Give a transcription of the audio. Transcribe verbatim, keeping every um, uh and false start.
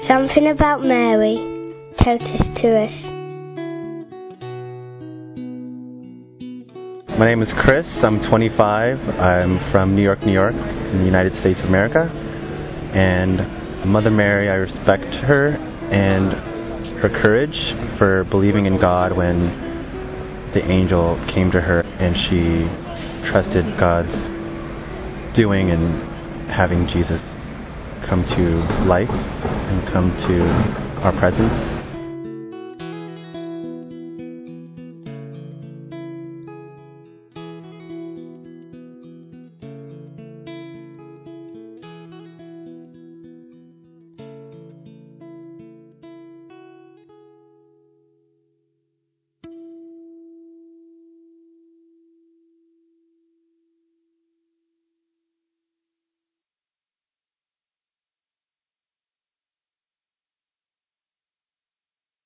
Something about Mary totes to us. My name is Chris. I'm twenty-five. I'm from New York, New York, in the United States of America. And Mother Mary, I respect her and her courage for believing in God when the angel came to her and she trusted God's doing and having Jesus come to life and come to our presence.